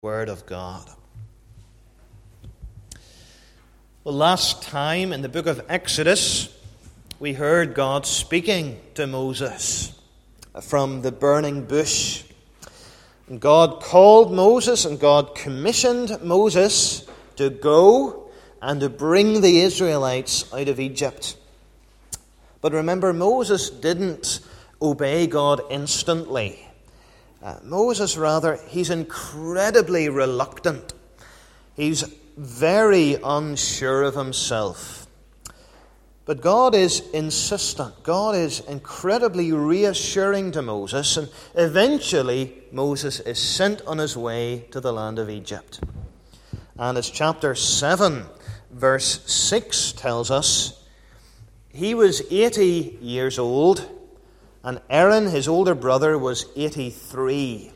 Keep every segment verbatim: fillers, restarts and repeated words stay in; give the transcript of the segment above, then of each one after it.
Word of God. Well, last time in the book of Exodus, we heard God speaking to Moses from the burning bush. And God called Moses and God commissioned Moses to go and to bring the Israelites out of Egypt. But remember, Moses didn't obey God instantly. Uh, Moses, rather, he's incredibly reluctant. He's very unsure of himself. But God is insistent. God is incredibly reassuring to Moses, and eventually Moses is sent on his way to the land of Egypt. And as chapter seven, verse six tells us, he was eighty years old, and Aaron, his older brother, was eighty-three.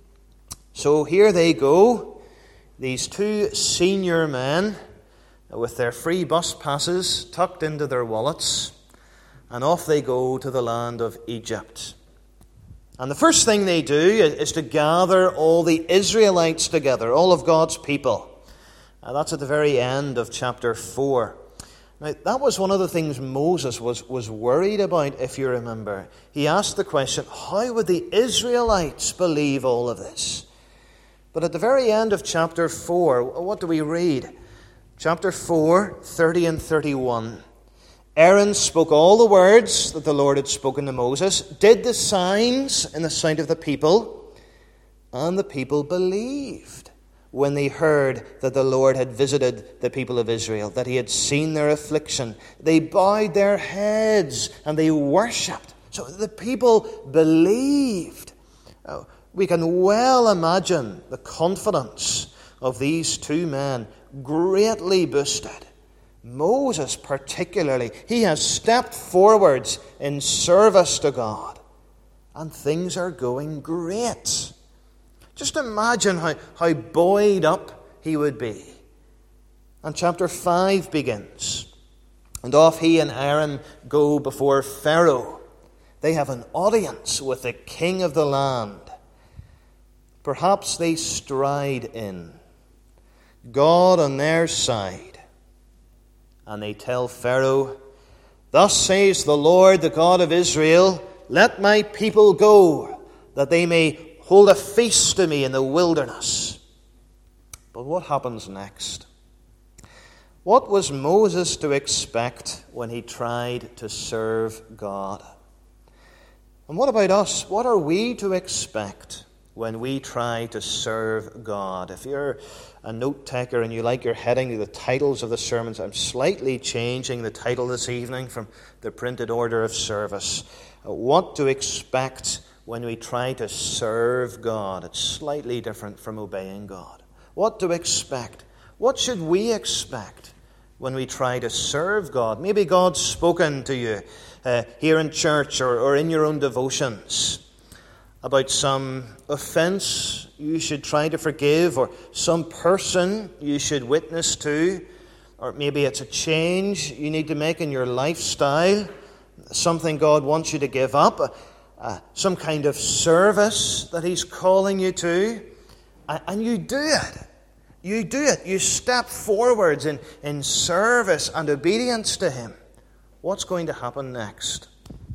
So here they go, these two senior men, with their free bus passes tucked into their wallets, and off they go to the land of Egypt. And the first thing they do is to gather all the Israelites together, all of God's people. And that's at the very end of chapter four. Now, that was one of the things Moses was, was worried about, if you remember. He asked the question, how would the Israelites believe all of this? But at the very end of chapter four, what do we read? Chapter four, thirty and thirty-one. Aaron spoke all the words that the Lord had spoken to Moses, did the signs in the sight of the people, and the people believed when they heard that the Lord had visited the people of Israel, that he had seen their affliction. They bowed their heads and they worshipped. So the people believed. Oh, we can well imagine the confidence of these two men, greatly boosted. Moses particularly, he has stepped forwards in service to God, and things are going great. Just imagine how, how buoyed up he would be. And chapter five begins. And off he and Aaron go before Pharaoh. They have an audience with the king of the land. Perhaps they stride in, God on their side. And they tell Pharaoh, "Thus says the Lord, the God of Israel, let my people go, that they may hold a feast to me in the wilderness." But what happens next? What was Moses to expect when he tried to serve God? And what about us? What are we to expect when we try to serve God? If you're a note taker and you like your heading to the titles of the sermons, I'm slightly changing the title this evening from the printed order of service. What to expect when we try to serve God. It's slightly different from obeying God. What to expect? What should we expect when we try to serve God? Maybe God's spoken to you uh, here in church or, or in your own devotions about some offense you should try to forgive, or some person you should witness to, or maybe it's a change you need to make in your lifestyle, something God wants you to give up, Uh, some kind of service that he's calling you to, and you do it. You do it. You step forwards in, in service and obedience to him. What's going to happen next?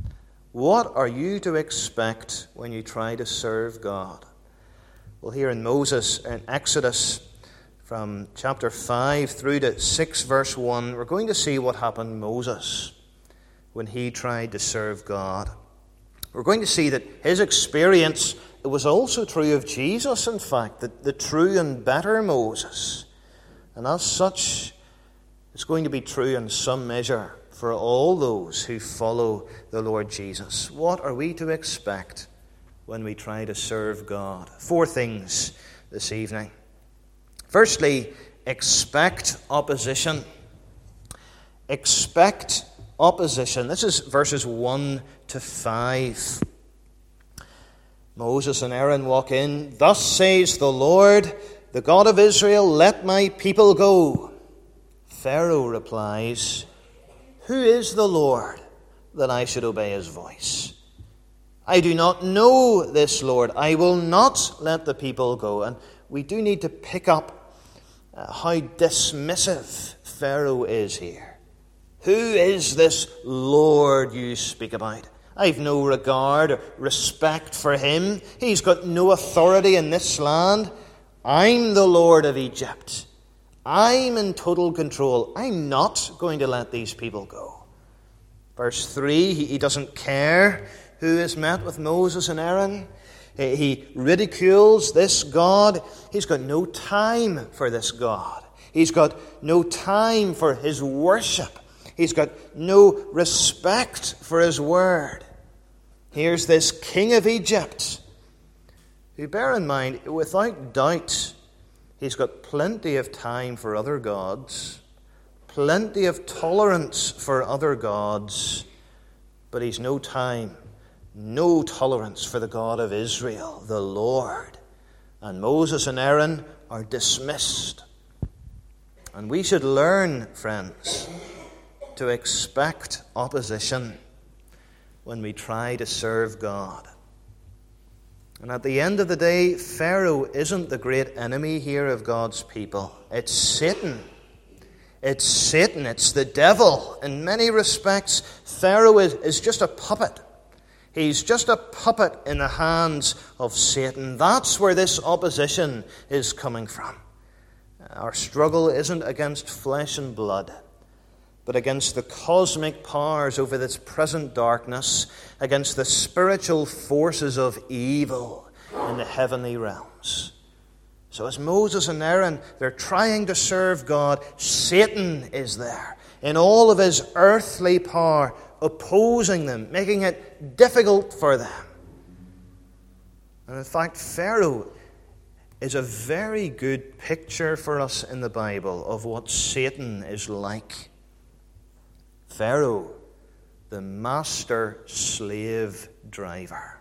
What are you to expect when you try to serve God? Well, here in Moses, in Exodus, from chapter five through to six, verse one, we're going to see what happened to Moses when he tried to serve God. We're going to see that his experience, it was also true of Jesus, in fact, the, the true and better Moses. And as such, it's going to be true in some measure for all those who follow the Lord Jesus. What are we to expect when we try to serve God? Four things this evening. Firstly, expect opposition. Expect opposition. This is verses one to five. Moses and Aaron walk in. "Thus says the Lord, the God of Israel, let my people go." Pharaoh replies, "Who is the Lord that I should obey his voice? I do not know this Lord. I will not let the people go." And we do need to pick up uh, how dismissive Pharaoh is here. Who is this Lord you speak about? I've no regard or respect for him. He's got no authority in this land. I'm the Lord of Egypt. I'm in total control. I'm not going to let these people go. Verse three, he, he doesn't care who has met with Moses and Aaron. He, he ridicules this God. He's got no time for this God. He's got no time for his worship. He's got no respect for his word. Here's this king of Egypt, who, bear in mind, without doubt, he's got plenty of time for other gods, plenty of tolerance for other gods, but he's no time, no tolerance for the God of Israel, the Lord. And Moses and Aaron are dismissed. And we should learn, friends, to expect opposition when we try to serve God. And at the end of the day, Pharaoh isn't the great enemy here of God's people. It's Satan. It's Satan. It's the devil. In many respects, Pharaoh is, is just a puppet. He's just a puppet in the hands of Satan. That's where this opposition is coming from. Our struggle isn't against flesh and blood, but against the cosmic powers over this present darkness, against the spiritual forces of evil in the heavenly realms. So as Moses and Aaron, they're trying to serve God, Satan is there in all of his earthly power, opposing them, making it difficult for them. And in fact, Pharaoh is a very good picture for us in the Bible of what Satan is like. Pharaoh, the master slave driver.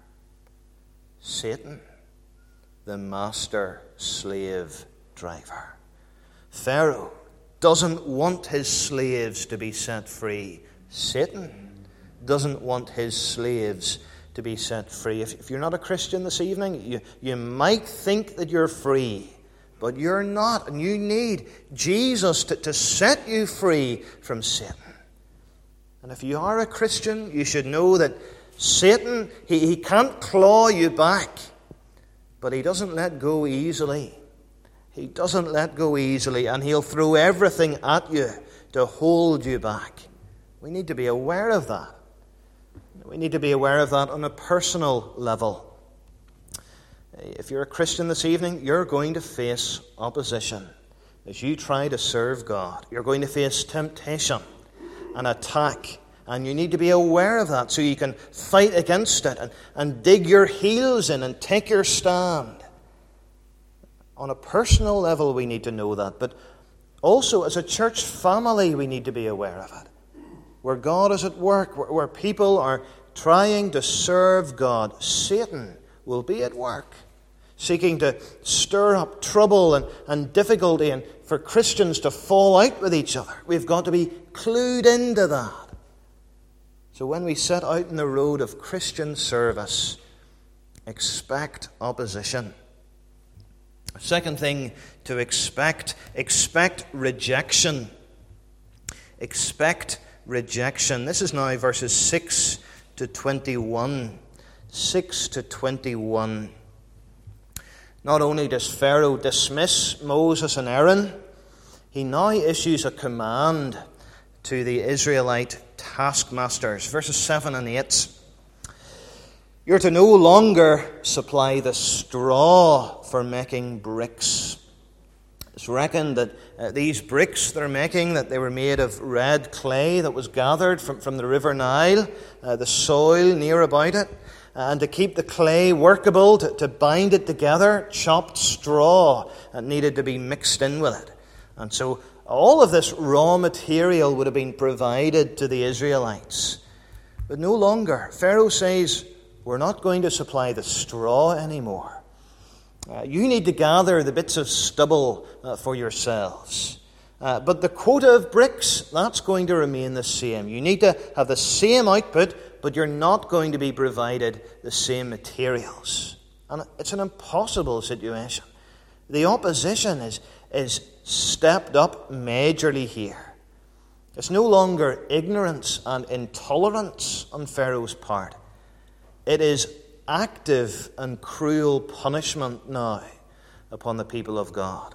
Satan, the master slave driver. Pharaoh doesn't want his slaves to be set free. Satan doesn't want his slaves to be set free. If, if you're not a Christian this evening, you, you might think that you're free, but you're not, and you need Jesus to, to set you free from Satan. And if you are a Christian, you should know that Satan, he, he can't claw you back, but he doesn't let go easily. He doesn't let go easily, and he'll throw everything at you to hold you back. We need to be aware of that. We need to be aware of that on a personal level. If you're a Christian this evening, you're going to face opposition as you try to serve God. You're going to face temptation, an attack, and you need to be aware of that so you can fight against it and, and dig your heels in and take your stand. On a personal level, we need to know that, but also as a church family, we need to be aware of it. Where God is at work, where, where people are trying to serve God, Satan will be at work, seeking to stir up trouble and, and difficulty and for Christians to fall out with each other. We've got to be clued into that. So when we set out in the road of Christian service, expect opposition. Second thing to expect, expect rejection. Expect rejection. This is now verses six to twenty-one. six to twenty-one. Not only does Pharaoh dismiss Moses and Aaron, he now issues a command to the Israelite taskmasters. Verses seven and eight. You're to no longer supply the straw for making bricks. It's reckoned that uh, these bricks they're making, that they were made of red clay that was gathered from, from the River Nile, uh, the soil near about it. And to keep the clay workable, to, to bind it together, chopped straw needed to be mixed in with it. And so all of this raw material would have been provided to the Israelites. But no longer. Pharaoh says, we're not going to supply the straw anymore. Uh, you need to gather the bits of stubble uh, for yourselves. Uh, but the quota of bricks, that's going to remain the same. You need to have the same output, but you're not going to be provided the same materials. And it's an impossible situation. The opposition is, is stepped up majorly here. It's no longer ignorance and intolerance on Pharaoh's part. It is active and cruel punishment now upon the people of God.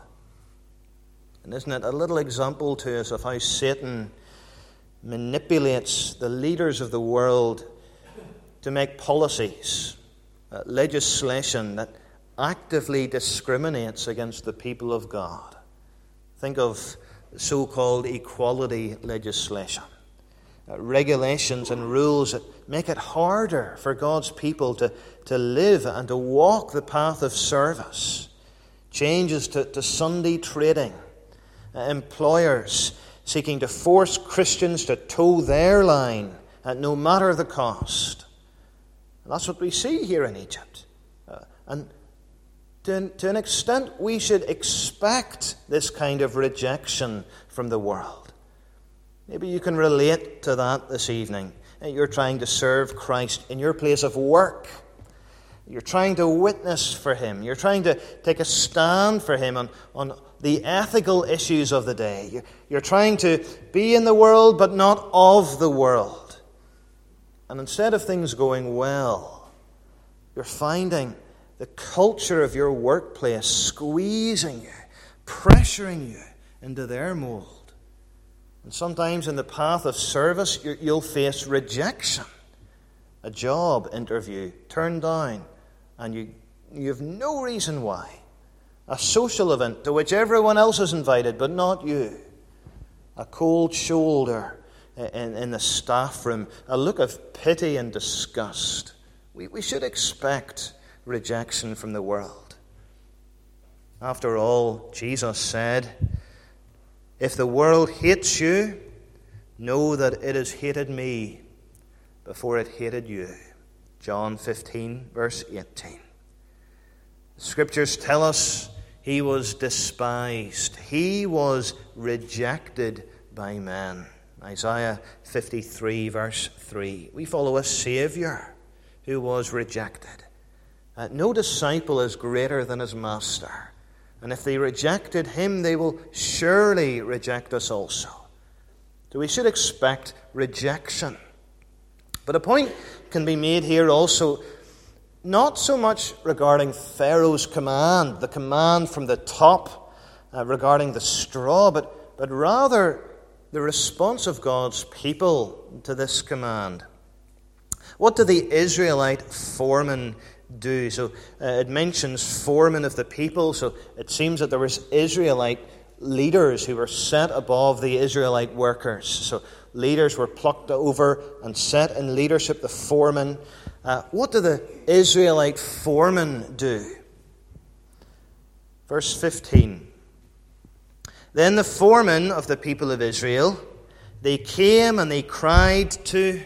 And isn't it a little example to us of how Satan manipulates the leaders of the world to make policies, uh, legislation that actively discriminates against the people of God? Think of so-called equality legislation, uh, regulations and rules that make it harder for God's people to, to live and to walk the path of service, changes to, to Sunday trading, uh, employers seeking to force Christians to toe their line at no matter the cost. And that's what we see here in Egypt. Uh, and to an, to an extent, we should expect this kind of rejection from the world. Maybe you can relate to that this evening. You're trying to serve Christ in your place of work. You're trying to witness for Him. You're trying to take a stand for Him on, on the ethical issues of the day. You're, you're trying to be in the world but not of the world. And instead of things going well, you're finding the culture of your workplace squeezing you, pressuring you into their mold. And sometimes in the path of service, you'll face rejection. A job interview turned down, and you, you have no reason why. A social event to which everyone else is invited, but not you. A cold shoulder in, in the staff room. A look of pity and disgust. We, we should expect rejection from the world. After all, Jesus said, "If the world hates you, know that it has hated me before it hated you." John fifteen, verse eighteen. The Scriptures tell us He was despised. He was rejected by men. Isaiah fifty-three, verse three. We follow a Saviour who was rejected. Uh, no disciple is greater than his master. And if they rejected Him, they will surely reject us also. So we should expect rejection. But a point can be made here also, not so much regarding Pharaoh's command, the command from the top uh, regarding the straw, but, but rather the response of God's people to this command. What did the Israelite foreman do? So uh, it mentions foreman of the people, so it seems that there was Israelite leaders who were set above the Israelite workers. So leaders were plucked over and set in leadership, the foreman. Uh, what did the Israelite foreman do? Verse fifteen. Then the foreman of the people of Israel, they came and they cried to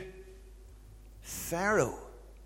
Pharaoh.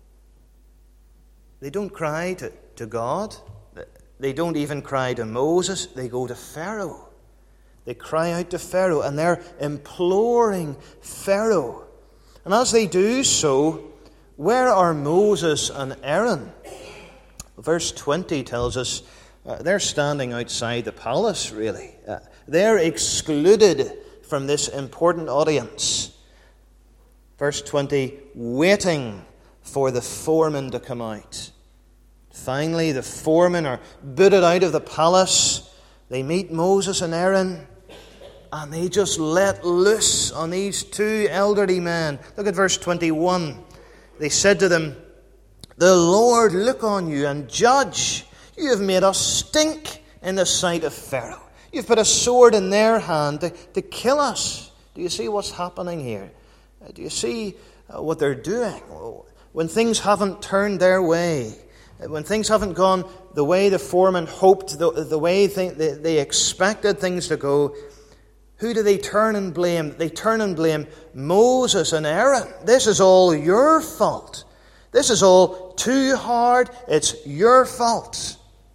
They don't cry to, to God. They don't even cry to Moses. They go to Pharaoh. They cry out to Pharaoh, and they're imploring Pharaoh. And as they do so, where are Moses and Aaron? Verse twenty tells us uh, they're standing outside the palace, really. Uh, they're excluded from this important audience. Verse twenty, waiting for the foreman to come out. Finally, the foremen are booted out of the palace. They meet Moses and Aaron, and they just let loose on these two elderly men. Look at verse twenty-one. They said to them, "The Lord look on you and judge. You have made us stink in the sight of Pharaoh. You've put a sword in their hand to, to kill us." Do you see what's happening here? Do you see uh, what they're doing? When things haven't turned their way, when things haven't gone the way the foreman hoped, the, the way they, they, they expected things to go, who do they turn and blame? They turn and blame Moses and Aaron. This is all your fault. This is all too hard. It's your fault.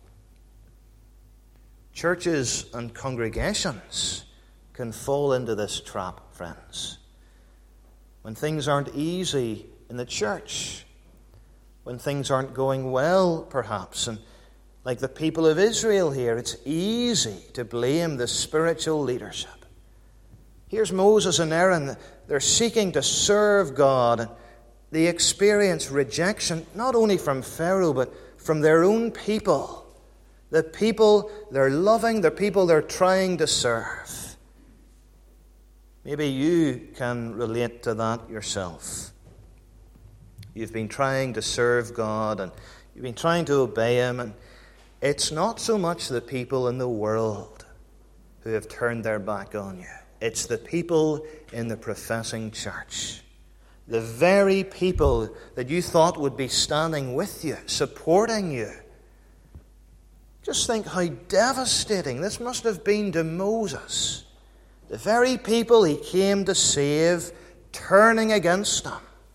Churches and congregations can fall into this trap, friends. When things aren't easy in the church, when things aren't going well, perhaps, and like the people of Israel here, it's easy to blame the spiritual leadership. Here's Moses and Aaron. They're seeking to serve God, and they experience rejection not only from Pharaoh, but from their own people. The people they're loving, the people they're trying to serve. Maybe you can relate to that yourself. You've been trying to serve God, and you've been trying to obey Him, and it's not so much the people in the world who have turned their back on you. It's the people in the professing church. The very people that you thought would be standing with you, supporting you. Just think how devastating this must have been to Moses. The very people he came to save, turning against him.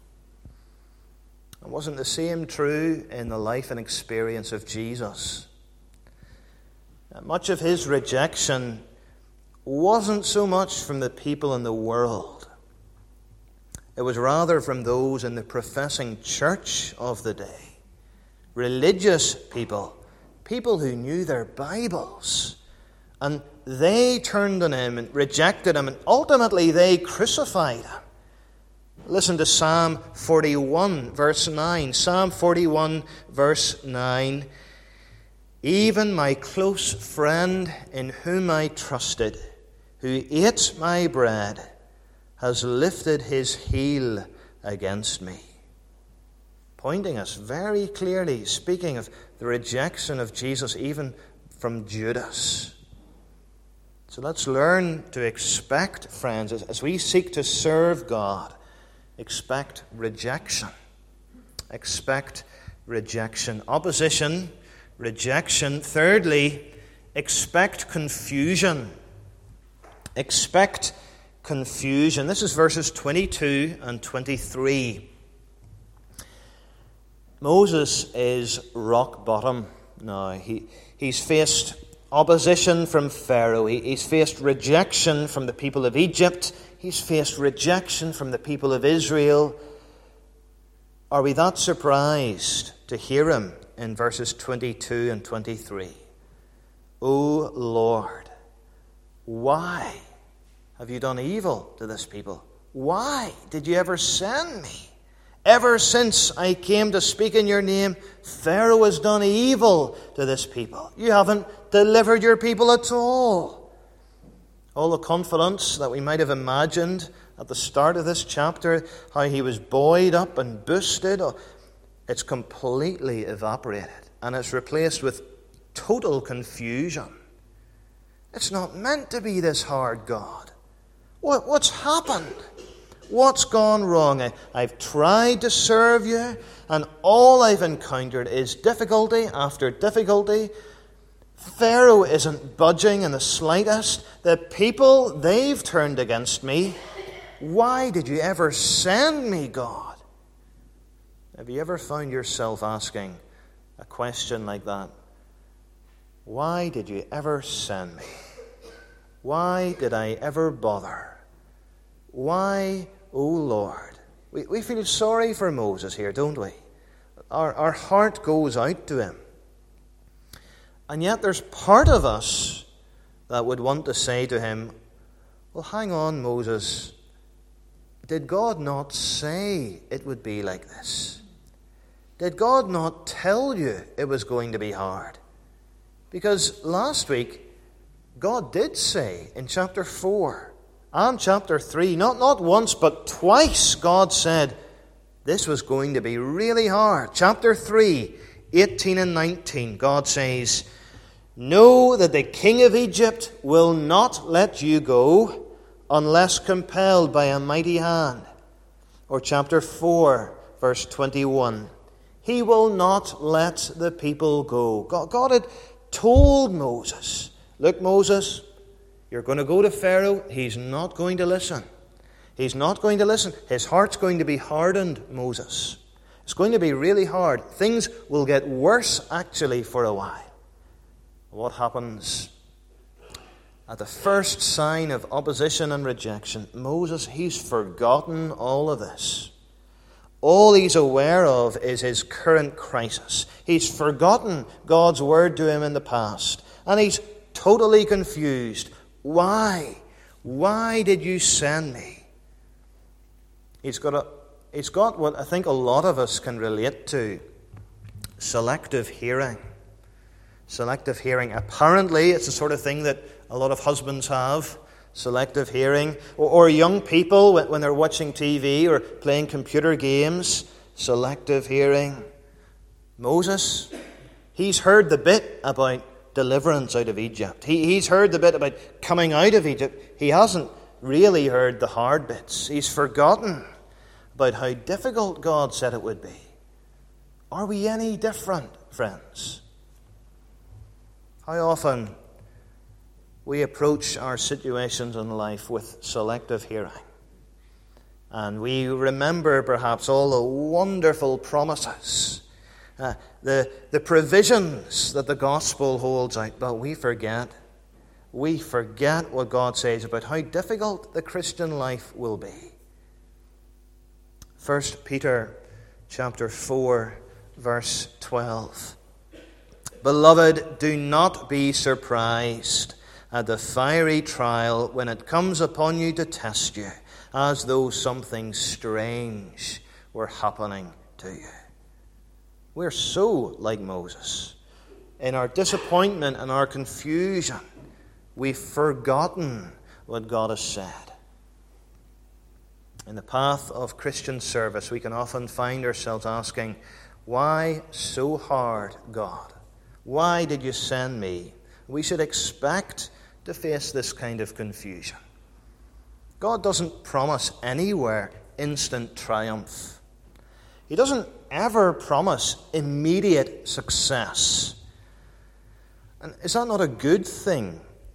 And wasn't the same true in the life and experience of Jesus? Much of his rejection wasn't so much from the people in the world. It was rather from those in the professing church of the day. Religious people, people who knew their Bibles. And they turned on him and rejected him, and ultimately they crucified him. Listen to Psalm forty-one, verse nine. Psalm forty-one, verse nine. Even my close friend in whom I trusted, who ate my bread, has lifted his heel against me. Pointing us very clearly, speaking of the rejection of Jesus, even from Judas. So let's learn to expect, friends, as we seek to serve God, expect rejection. Expect rejection. Opposition, rejection. Thirdly, expect confusion. Expect confusion. This is verses twenty-two and twenty-three. Moses is rock bottom now. He, he's faced opposition from Pharaoh. He, he's faced rejection from the people of Egypt. He's faced rejection from the people of Israel. Are we that surprised to hear him in verses twenty-two and twenty-three? O Lord, why have you done evil to this people? Why did you ever send me? Ever since I came to speak in your name, Pharaoh has done evil to this people. You haven't delivered your people at all. All the confidence that we might have imagined at the start of this chapter, how he was buoyed up and boosted, it's completely evaporated. And it's replaced with total confusion. It's not meant to be this hard, God. What, what's happened? What's gone wrong? I, I've tried to serve you, and all I've encountered is difficulty after difficulty. Pharaoh isn't budging in the slightest. The people, they've turned against me. Why did you ever send me, God? Have you ever found yourself asking a question like that? Why did you ever send me? Why did I ever bother? Why, O Lord? We, we feel sorry for Moses here, don't we? Our, our heart goes out to him. And yet there's part of us that would want to say to him, well, hang on, Moses. Did God not say it would be like this? Did God not tell you it was going to be hard? Because last week, God did say in chapter four and chapter three, not, not once but twice, God said this was going to be really hard. Chapter three, eighteen and nineteen, God says, know that the king of Egypt will not let you go unless compelled by a mighty hand. Or chapter four, verse twenty-one, he will not let the people go. God, God had told Moses, look, Moses, you're going to go to Pharaoh. He's not going to listen. He's not going to listen. His heart's going to be hardened, Moses. It's going to be really hard. Things will get worse, actually, for a while. What happens? At the first sign of opposition and rejection, Moses, he's forgotten all of this. All he's aware of is his current crisis. He's forgotten God's word to him in the past, and he's totally confused. Why? Why did you send me? He's got a, he's got what I think a lot of us can relate to: selective hearing. Selective hearing. Apparently, it's the sort of thing that a lot of husbands have. Selective hearing. Or, or young people, when, when they're watching T V or playing computer games. Selective hearing. Moses, he's heard the bit about deliverance out of Egypt. He, he's heard the bit about coming out of Egypt. He hasn't really heard the hard bits. He's forgotten about how difficult God said it would be. Are we any different, friends? How often we approach our situations in life with selective hearing. And we remember perhaps all the wonderful promises, uh, the, the provisions that the gospel holds out, but we forget. We forget what God says about how difficult the Christian life will be. First Peter chapter four, verse twelve. Beloved, do not be surprised at the fiery trial when it comes upon you to test you, as though something strange were happening to you. We're so like Moses. In our disappointment and our confusion, we've forgotten what God has said. In the path of Christian service, we can often find ourselves asking, why so hard, God? Why did you send me? We should expect to face this kind of confusion. God doesn't promise anywhere instant triumph. He doesn't ever promise immediate success. And is that not a good thing?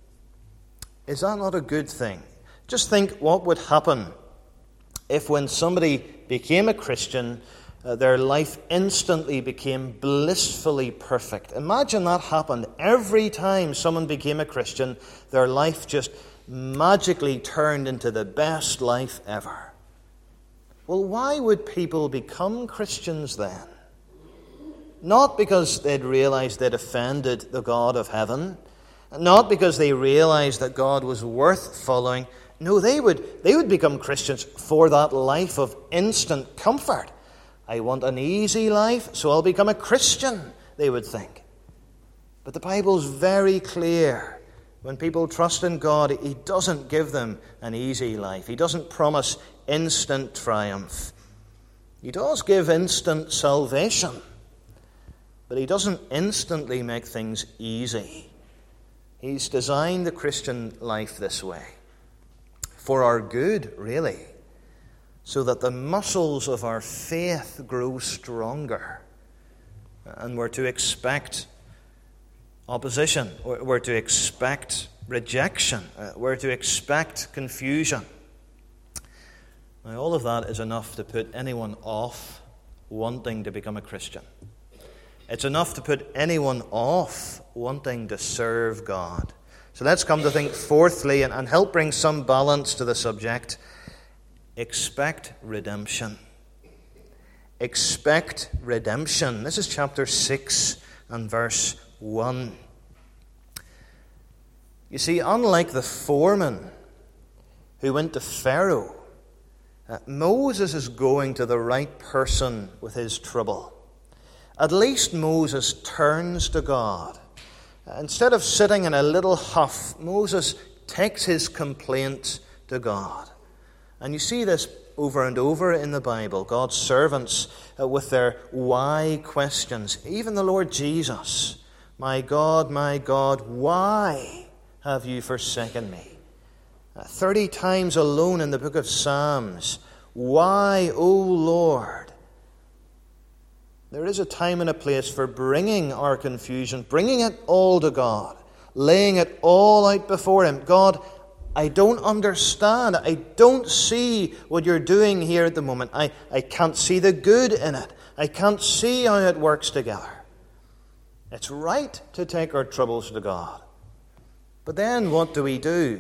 Is that not a good thing? Just think what would happen if when somebody became a Christian, uh, their life instantly became blissfully perfect. Imagine that happened every time someone became a Christian, their life just magically turned into the best life ever. Well, why would people become Christians then? Not because they'd realized they'd offended the God of heaven, not because they realized that God was worth following. No, they would, they would become Christians for that life of instant comfort. I want an easy life, so I'll become a Christian, they would think. But the Bible's very clear. When people trust in God, He doesn't give them an easy life. He doesn't promise instant triumph. He does give instant salvation, but He doesn't instantly make things easy. He's designed the Christian life this way, for our good, really, so that the muscles of our faith grow stronger. And we're to expect opposition, we're to expect rejection, we're to expect confusion. Now, all of that is enough to put anyone off wanting to become a Christian. It's enough to put anyone off wanting to serve God. So let's come to think fourthly, and, and help bring some balance to the subject. Expect redemption. Expect redemption. This is chapter six and verse one. You see, unlike the foreman who went to Pharaoh, uh, Moses is going to the right person with his trouble. At least Moses turns to God. Instead of sitting in a little huff, Moses takes his complaint to God. And you see this over and over in the Bible. God's servants uh, with their why questions. Even the Lord Jesus. My God, my God, why have you forsaken me? Uh, Thirty times alone in the book of Psalms. Why, O Lord? There is a time and a place for bringing our confusion, bringing it all to God, laying it all out before Him. God, I don't understand. I don't see what you're doing here at the moment. I, I can't see the good in it. I can't see how it works together. It's right to take our troubles to God. But then what do we do?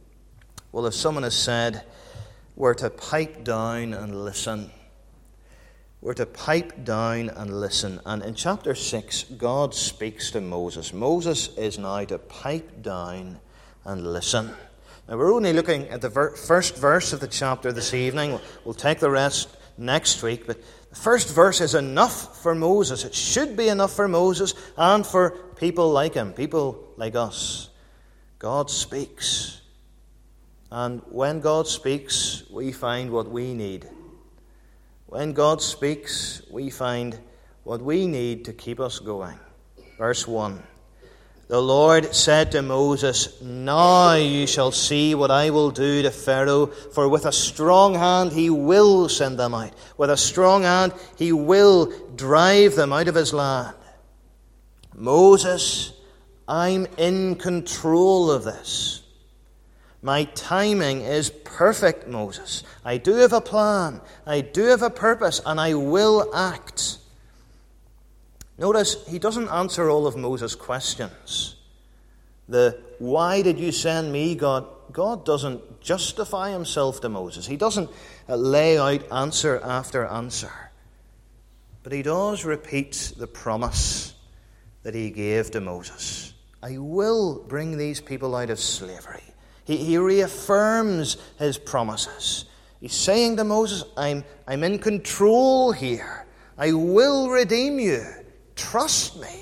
Well, as someone has said, we're to pipe down and listen. we're to pipe down and listen. And in chapter six, God speaks to Moses. Moses is now to pipe down and listen. Now, we're only looking at the ver- first verse of the chapter this evening. We'll take the rest next week. But the first verse is enough for Moses. It should be enough for Moses and for people like him, people like us. God speaks. And when God speaks, we find what we need. When God speaks, we find what we need to keep us going. Verse one. The Lord said to Moses, "Now you shall see what I will do to Pharaoh, for with a strong hand he will send them out. With a strong hand he will drive them out of his land." Moses, I'm in control of this. My timing is perfect, Moses. I do have a plan. I do have a purpose, and I will act. Notice, he doesn't answer all of Moses' questions. The "why did you send me?" God, God doesn't justify himself to Moses. He doesn't lay out answer after answer. But he does repeat the promise that he gave to Moses. I will bring these people out of slavery. He, he reaffirms his promises. He's saying to Moses, I'm, I'm in control here. I will redeem you. Trust me.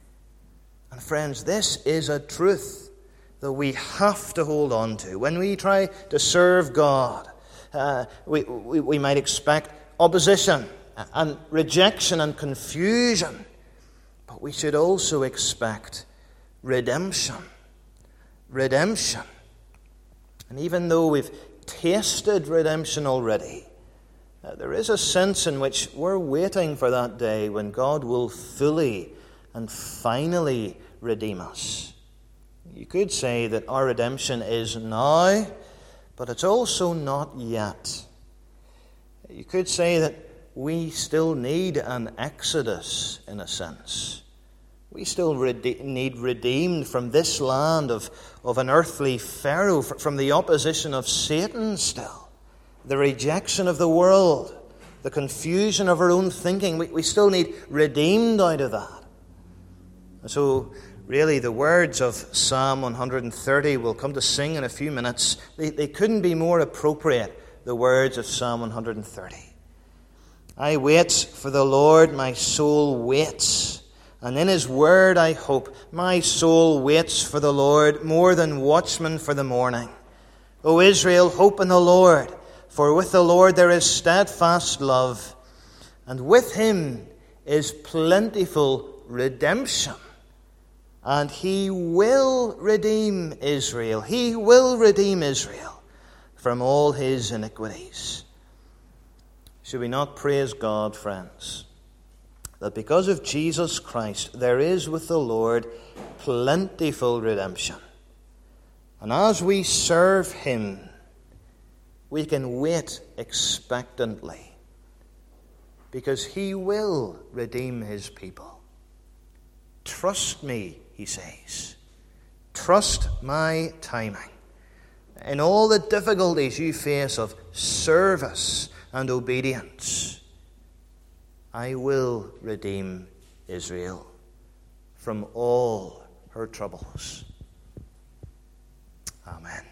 And friends, this is a truth that we have to hold on to. When we try to serve God, uh, we, we, we might expect opposition and rejection and confusion. But we should also expect redemption. Redemption. And even though we've tasted redemption already, uh, there is a sense in which we're waiting for that day when God will fully and finally redeem us. You could say that our redemption is now, but it's also not yet. You could say that we still need an exodus, in a sense. We still rede- need redeemed from this land of, of an earthly Pharaoh, from the opposition of Satan still, the rejection of the world, the confusion of our own thinking. We, we still need redeemed out of that. And so, really, the words of Psalm one thirty we'll come to sing in a few minutes. They, they couldn't be more appropriate, the words of Psalm one thirty. I wait for the Lord, my soul waits, and in his word I hope. My soul waits for the Lord more than watchmen for the morning. O Israel, hope in the Lord, for with the Lord there is steadfast love, and with him is plentiful redemption. And he will redeem Israel. He will redeem Israel from all his iniquities. Should we not praise God, friends, that because of Jesus Christ there is with the Lord plentiful redemption. And as we serve him, we can wait expectantly, because he will redeem his people. Trust me, he says. Trust my timing. In all the difficulties you face of service and obedience, I will redeem Israel from all her troubles. Amen.